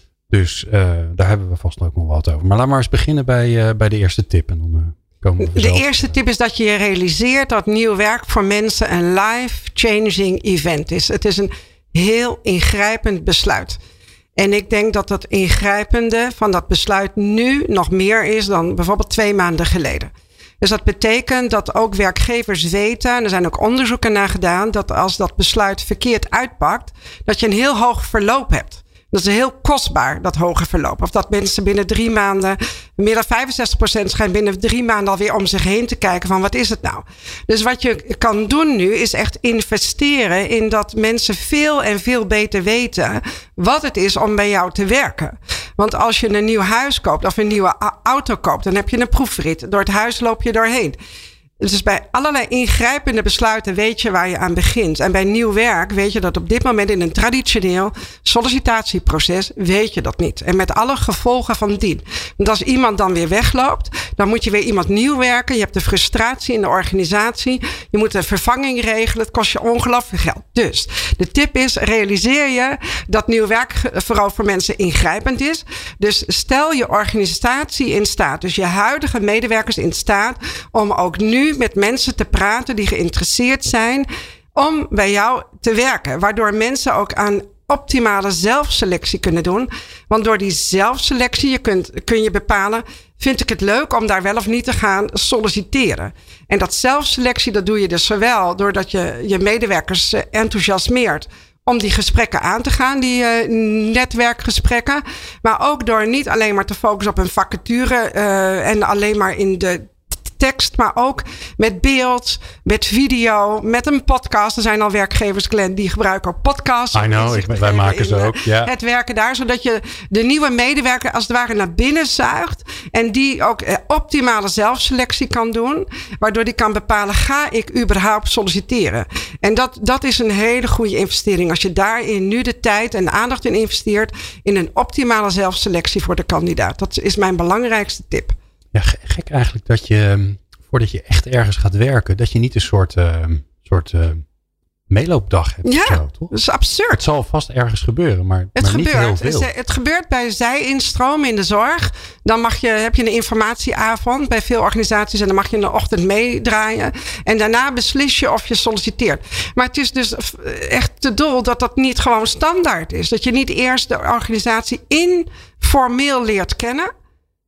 Dus daar hebben we vast ook nog wat over. Maar laat maar eens beginnen bij de eerste tip. En dan komen we de eerste tip is dat je realiseert dat nieuw werk voor mensen een life-changing event is. Het is een heel ingrijpend besluit. En ik denk dat het ingrijpende van dat besluit nu nog meer is dan bijvoorbeeld 2 maanden geleden. Dus dat betekent dat ook werkgevers weten, en er zijn ook onderzoeken naar gedaan, dat als dat besluit verkeerd uitpakt, dat je een heel hoog verloop hebt. Dat is heel kostbaar, dat hoge verloop. Of dat mensen binnen 3 maanden, meer dan 65% schijnt binnen 3 maanden alweer om zich heen te kijken van wat is het nou? Dus wat je kan doen nu is echt investeren in dat mensen veel en veel beter weten wat het is om bij jou te werken. Want als je een nieuw huis koopt of een nieuwe auto koopt, dan heb je een proefrit. Door het huis loop je doorheen. Dus bij allerlei ingrijpende besluiten weet je waar je aan begint. En bij nieuw werk weet je dat op dit moment in een traditioneel sollicitatieproces weet je dat niet. En met alle gevolgen van dien. Want als iemand dan weer wegloopt, dan moet je weer iemand nieuw werken. Je hebt de frustratie in de organisatie. Je moet een vervanging regelen. Het kost je ongelooflijk geld. Dus de tip is, realiseer je dat nieuw werk vooral voor mensen ingrijpend is. Dus stel je organisatie in staat, dus je huidige medewerkers in staat om ook nu met mensen te praten die geïnteresseerd zijn om bij jou te werken. Waardoor mensen ook aan optimale zelfselectie kunnen doen. Want door die zelfselectie kun je bepalen, vind ik het leuk om daar wel of niet te gaan solliciteren. En dat zelfselectie, dat doe je dus zowel doordat je je medewerkers enthousiasmeert om die gesprekken aan te gaan, die netwerkgesprekken. Maar ook door niet alleen maar te focussen op een vacature en alleen maar in de tekst, maar ook met beeld, met video, met een podcast. Er zijn al werkgevers, Glenn, die gebruiken ook podcasts. I know, wij maken ze ook. Ja. Het werken daar, zodat je de nieuwe medewerker als het ware naar binnen zuigt en die ook optimale zelfselectie kan doen, waardoor die kan bepalen, ga ik überhaupt solliciteren? En dat is een hele goede investering. Als je daarin nu de tijd en de aandacht in investeert, in een optimale zelfselectie voor de kandidaat. Dat is mijn belangrijkste tip. Ja, gek eigenlijk dat je, voordat je echt ergens gaat werken, dat je niet een soort meeloopdag hebt. Ja, zo, toch? Dat is absurd. Het zal vast ergens gebeuren, maar niet heel veel. Het gebeurt bij zij-instroom in de zorg. Dan heb je een informatieavond bij veel organisaties en dan mag je in de ochtend meedraaien. En daarna beslis je of je solliciteert. Maar het is dus echt te dol dat dat niet gewoon standaard is. Dat je niet eerst de organisatie informeel leert kennen.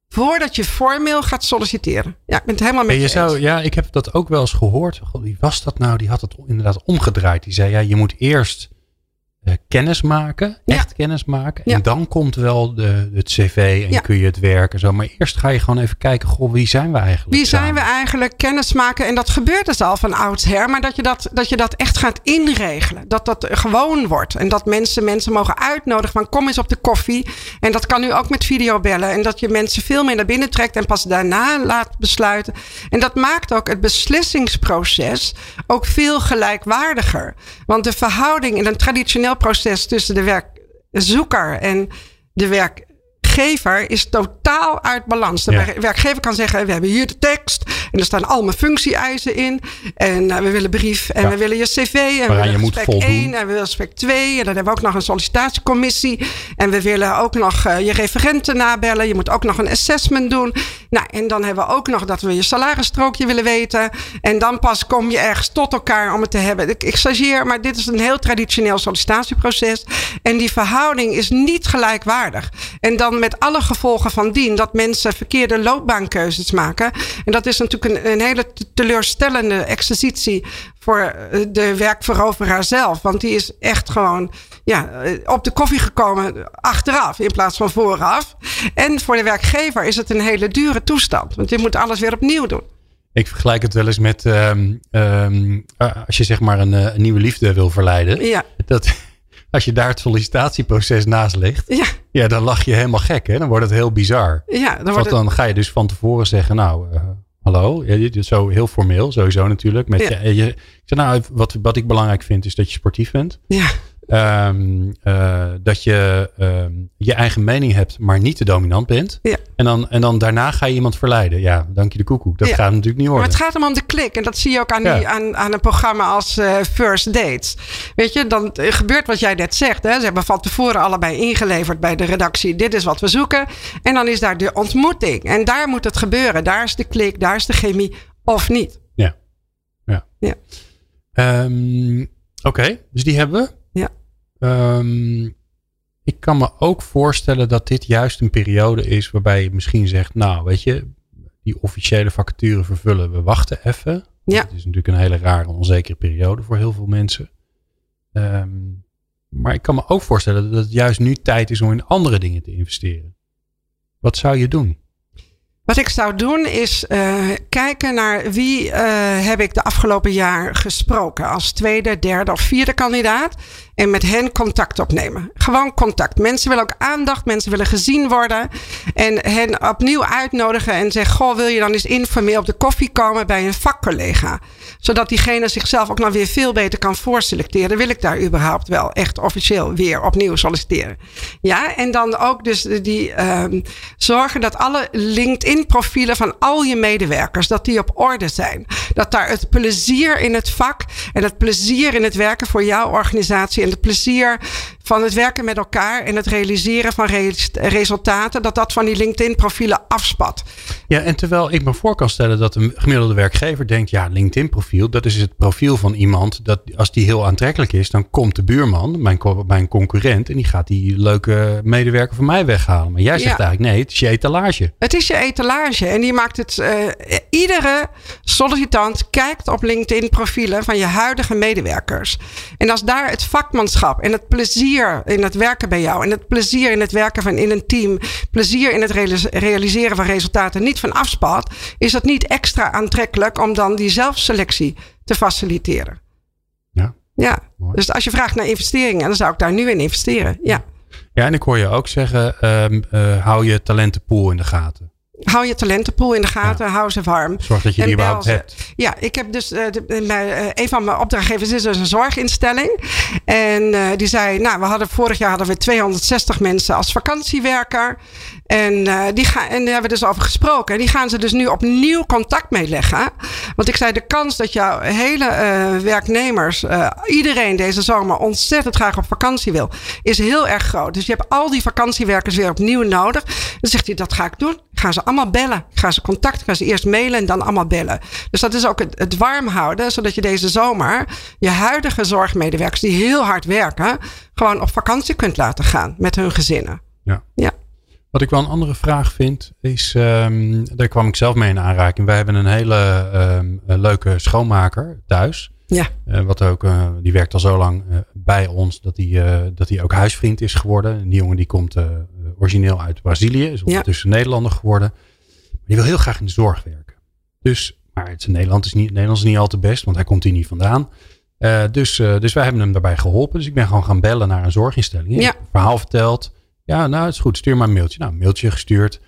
voordat je formeel gaat solliciteren. Ja, ik ben het helemaal met je eens. Ik heb dat ook wel eens gehoord. God, wie was dat nou? Die had het inderdaad omgedraaid. Die zei, je moet eerst kennis maken. Echt kennis maken. En dan komt wel het cv en kun je het werk en zo. Maar eerst ga je gewoon even kijken, wie zijn we eigenlijk? Wie zijn we eigenlijk? Kennis maken. En dat gebeurt dus al van oudsher. Maar dat je dat echt gaat inregelen. Dat gewoon wordt. En dat mensen mogen uitnodigen van kom eens op de koffie. En dat kan nu ook met videobellen. En dat je mensen veel meer naar binnen trekt. En pas daarna laat besluiten. En dat maakt ook het beslissingsproces ook veel gelijkwaardiger. Want de verhouding in een traditioneel proces tussen de werkzoeker en de werkgever is totaal uit balans. De werkgever kan zeggen, we hebben hier de tekst en er staan al mijn functie-eisen in. En we willen brief en we willen je cv. En we willen spec 1 en we willen spec 2. En dan hebben we ook nog een sollicitatiecommissie. En we willen ook nog je referenten nabellen. Je moet ook nog een assessment doen. Nou, en dan hebben we ook nog dat we je salarisstrookje willen weten. En dan pas kom je ergens tot elkaar om het te hebben. Ik stageer, maar dit is een heel traditioneel sollicitatieproces. En die verhouding is niet gelijkwaardig. En dan met alle gevolgen van dien dat mensen verkeerde loopbaankeuzes maken. En dat is natuurlijk een hele teleurstellende exercitie voor de werkveroveraar zelf. Want die is echt gewoon op de koffie gekomen achteraf in plaats van vooraf. En voor de werkgever is het een hele dure toestand. Want je moet alles weer opnieuw doen. Ik vergelijk het wel eens met als je zeg maar een nieuwe liefde wil verleiden. Ja. Als je daar het sollicitatieproces naast legt. Ja, dan lach je helemaal gek. Hè? Dan wordt het heel bizar. Ja, dan ga je dus van tevoren zeggen. Nou, hallo. Ja, zo heel formeel. Sowieso natuurlijk. Ik zeg, wat ik belangrijk vind is dat je sportief bent. Ja. Dat je je eigen mening hebt, maar niet te dominant bent. Ja. En dan daarna ga je iemand verleiden. Ja, dank je de koekoek. Dat gaat natuurlijk niet worden. Maar het gaat om de klik. En dat zie je ook aan een programma als First Dates. Weet je, dan gebeurt wat jij net zegt. Hè? Ze hebben van tevoren allebei ingeleverd bij de redactie. Dit is wat we zoeken. En dan is daar de ontmoeting. En daar moet het gebeuren. Daar is de klik, daar is de chemie. Of niet. Ja. Oké, dus die hebben we. Ja. Ik kan me ook voorstellen dat dit juist een periode is waarbij je misschien zegt, nou weet je, die officiële vacature vervullen, we wachten even. Ja. Het is natuurlijk een hele rare, onzekere periode voor heel veel mensen. Maar ik kan me ook voorstellen dat het juist nu tijd is om in andere dingen te investeren. Wat zou je doen? Wat ik zou doen is kijken naar wie heb ik de afgelopen jaar gesproken. Als tweede, derde of vierde kandidaat. En met hen contact opnemen. Gewoon contact. Mensen willen ook aandacht. Mensen willen gezien worden. En hen opnieuw uitnodigen en zeggen, goh, wil je dan eens informeel op de koffie komen bij een vakcollega? Zodat diegene zichzelf ook nog weer veel beter kan voorselecteren. Wil ik daar überhaupt wel echt officieel weer opnieuw solliciteren? Ja, en dan ook dus zorgen dat alle LinkedIn-profielen van al je medewerkers, dat die op orde zijn. Dat daar het plezier in het vak en het plezier in het werken voor jouw organisatie en het plezier van het werken met elkaar en het realiseren van resultaten, dat van die LinkedIn-profielen afspat. Ja, en terwijl ik me voor kan stellen dat een gemiddelde werkgever denkt, ja, LinkedIn-profiel, dat is het profiel van iemand dat als die heel aantrekkelijk is, dan komt de buurman, mijn concurrent, en die gaat die leuke medewerker van mij weghalen. Maar jij zegt eigenlijk, nee, het is je etalage. Het is je etalage en die maakt het, iedere sollicitant kijkt op LinkedIn-profielen van je huidige medewerkers. En als daar het vakmanschap en het plezier in het werken bij jou en het plezier in het werken in een team, plezier in het realiseren van resultaten niet van afspat, is het niet extra aantrekkelijk om dan die zelfselectie te faciliteren. Ja. Dus als je vraagt naar investeringen, dan zou ik daar nu in investeren. Ja, en ik hoor je ook zeggen, hou je talentenpool in de gaten. Hou je talentenpool in de gaten, hou ze warm. Zorg dat je die überhaupt hebt. Ja, ik heb dus een van mijn opdrachtgevers is dus een zorginstelling. En die zei, nou, vorig jaar hadden we 260 mensen als vakantiewerker. En daar hebben we dus over gesproken. En die gaan ze dus nu opnieuw contact mee leggen. Want ik zei, de kans dat jouw hele werknemers, iedereen deze zomer ontzettend graag op vakantie wil, is heel erg groot. Dus je hebt al die vakantiewerkers weer opnieuw nodig. Dan zegt hij, dat ga ik doen. Ik ga ze allemaal bellen. Ik ga ze contact, ik ga ze eerst mailen en dan allemaal bellen. Dus dat is ook het warm houden, zodat je deze zomer je huidige zorgmedewerkers die heel hard werken, gewoon op vakantie kunt laten gaan met hun gezinnen. Ja. Wat ik wel een andere vraag vind is, daar kwam ik zelf mee in aanraking. Wij hebben een hele leuke schoonmaker thuis. Ja. Die werkt al zo lang bij ons dat hij ook huisvriend is geworden. En die jongen die komt origineel uit Brazilië, is ondertussen Nederlander geworden. Maar die wil heel graag in de zorg werken. Maar het Nederlands is niet al te best, want hij komt hier niet vandaan. Dus wij hebben hem daarbij geholpen. Dus ik ben gewoon gaan bellen naar een zorginstelling. Ja. Een verhaal verteld. Ja, nou, het is goed. Stuur maar een mailtje. Nou, een mailtje gestuurd.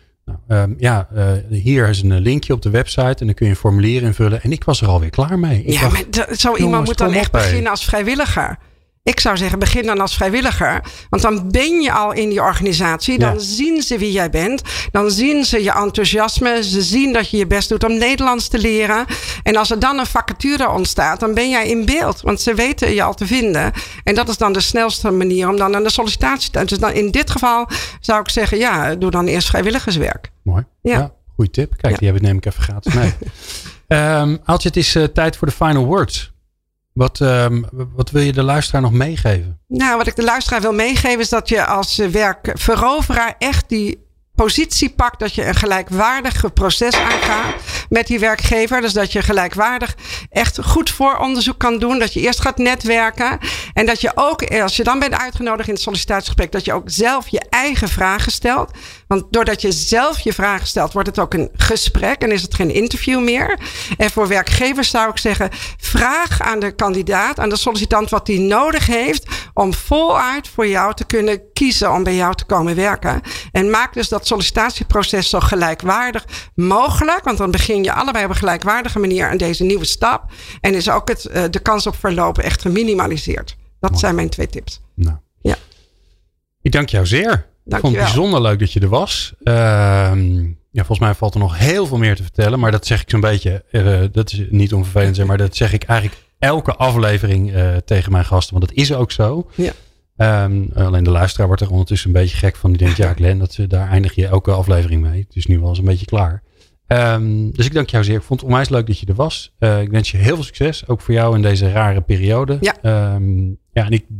Hier is een linkje op de website. En dan kun je een formulier invullen. En ik was er alweer klaar mee. Iemand moet dan echt beginnen als vrijwilliger. Ik zou zeggen, begin dan als vrijwilliger. Want dan ben je al in die organisatie. Dan zien ze wie jij bent. Dan zien ze je enthousiasme. Ze zien dat je je best doet om Nederlands te leren. En als er dan een vacature ontstaat, dan ben jij in beeld. Want ze weten je al te vinden. En dat is dan de snelste manier om dan aan de sollicitatie te... Dus dan in dit geval zou ik zeggen, doe dan eerst vrijwilligerswerk. Mooi. Ja, goede tip. Kijk, die neem ik even gratis mee. Aaltje, het is tijd voor de final words. Wat wil je de luisteraar nog meegeven? Nou, wat ik de luisteraar wil meegeven is dat je als werkveroveraar echt die positie pakt, dat je een gelijkwaardig proces aangaat met die werkgever. Dus dat je gelijkwaardig echt goed vooronderzoek kan doen. Dat je eerst gaat netwerken. En dat je ook, als je dan bent uitgenodigd in het sollicitatiegesprek, dat je ook zelf je eigen vragen stelt. Want doordat je zelf je vragen stelt, wordt het ook een gesprek en is het geen interview meer. En voor werkgevers zou ik zeggen, vraag aan de kandidaat, aan de sollicitant wat hij nodig heeft om voluit voor jou te kunnen kiezen om bij jou te komen werken. En maak dus dat sollicitatieproces zo gelijkwaardig mogelijk. Want dan begin je allebei op een gelijkwaardige manier aan deze nieuwe stap. En is ook de kans op verlopen echt geminimaliseerd. Dat zijn mijn 2 tips. Nou. Ja. Ik dank jou zeer. Ik vond het bijzonder leuk dat je er was. Volgens mij valt er nog heel veel meer te vertellen. Maar dat zeg ik zo'n beetje. Dat is niet onvervelend zijn. Maar dat zeg ik eigenlijk elke aflevering tegen mijn gasten. Want dat is ook zo. Ja. Alleen de luisteraar wordt er ondertussen een beetje gek van. Die denkt, Glenn, daar eindig je elke aflevering mee. Het is nu wel eens een beetje klaar. Dus ik dank jou zeer. Ik vond het onwijs leuk dat je er was. Ik wens je heel veel succes. Ook voor jou in deze rare periode. Ja. En ik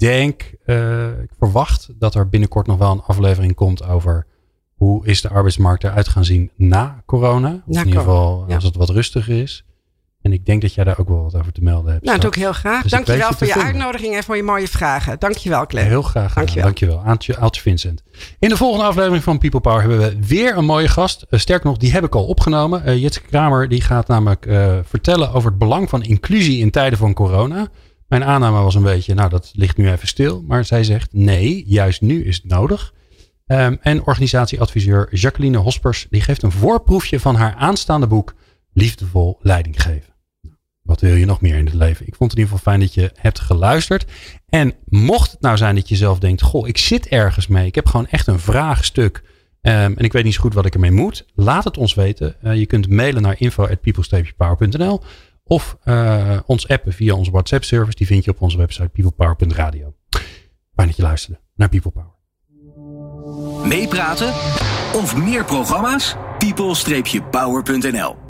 verwacht dat er binnenkort nog wel een aflevering komt over hoe is de arbeidsmarkt eruit gaan zien na corona. Of in ieder geval als het wat rustiger is. En ik denk dat jij daar ook wel wat over te melden hebt. Nou, dat doe ik heel graag. Dus dankjewel voor je uitnodiging en voor je mooie vragen. Dankjewel, Glenn. Heel graag. Dankjewel. Aaltje Vincent. In de volgende aflevering van People Power hebben we weer een mooie gast. Sterker nog, die heb ik al opgenomen. Jitske Kramer die gaat namelijk vertellen over het belang van inclusie in tijden van corona. Mijn aanname was een beetje, dat ligt nu even stil. Maar zij zegt, nee, juist nu is het nodig. En organisatieadviseur Jacqueline Hospers, die geeft een voorproefje van haar aanstaande boek Liefdevol leiding geven. Wat wil je nog meer in het leven? Ik vond het in ieder geval fijn dat je hebt geluisterd. En mocht het nou zijn dat je zelf denkt, ik zit ergens mee. Ik heb gewoon echt een vraagstuk. En ik weet niet zo goed wat ik ermee moet. Laat het ons weten. Je kunt mailen naar info@people-power.nl. Of ons appen via onze WhatsApp service. Die vind je op onze website peoplepower.radio. Fijn dat je luisterde naar People Power. Meepraten of meer programma's? people-power.nl